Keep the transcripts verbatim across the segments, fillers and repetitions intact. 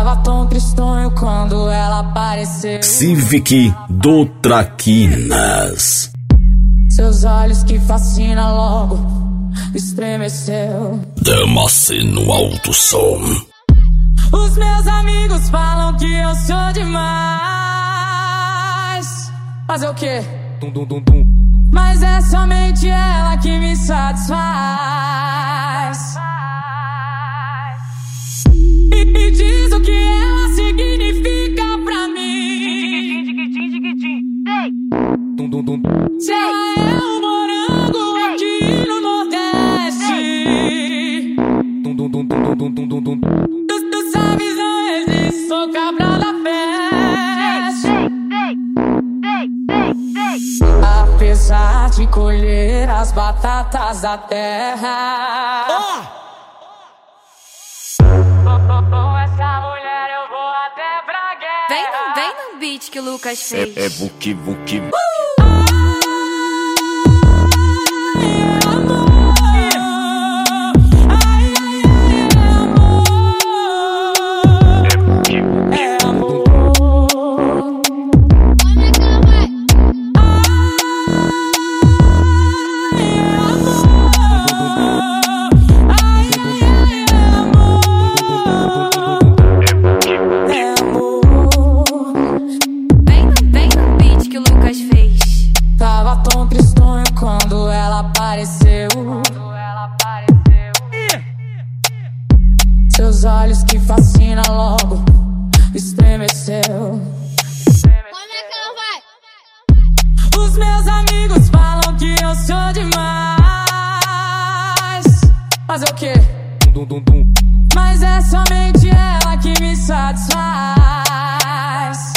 Tava tão tristonho quando ela apareceu. Civic do Traquinas. Seus olhos que fascina logo estremeceu. Dama-se no alto som. Os meus amigos falam que eu sou demais. Fazer o quê? Dum, dum, dum, dum. Mas é somente ela que me satisfaz. E, e diz o que ela significa pra mim. Dum, dum, dum. Se ela é um morango aqui no Nordeste. Dum, dum, dum, dum, dum, dum, dum, dum. Tu, tu sabes, não existe, sou cabra da peste. Apesar de colher as batatas da terra. Oh! Com essa mulher eu vou até pra guerra. Vem, vem no beat que o Lucas fez. É, é buki, buki. Uh! Tava tão tristonho quando ela apareceu. Seus olhos que fascina logo estremeceu. Como é que ela vai? Os meus amigos falam que eu sou demais. Fazer o quê? Dum, dum, dum. Mas é somente ela que me satisfaz.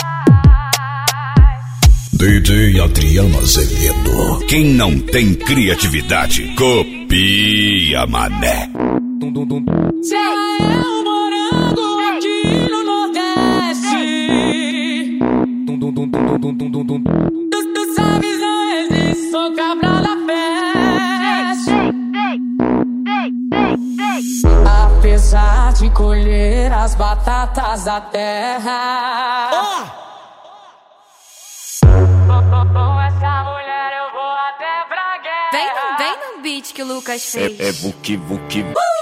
D J Adriano Azevedo. Quem não tem criatividade, copia, mané. Dum, dum, dum. Se ela é um morango aqui no Nordeste. Dum, dum, dum, dum, dum, dum, dum, dum. Tu, tu sabes, não existe, sou cabra da peste. Apesar de colher as batatas da terra. Oh! Com essa mulher eu vou até pra guerra. Vem, vem no beat que o Lucas fez. É, é buki, buki. Uh!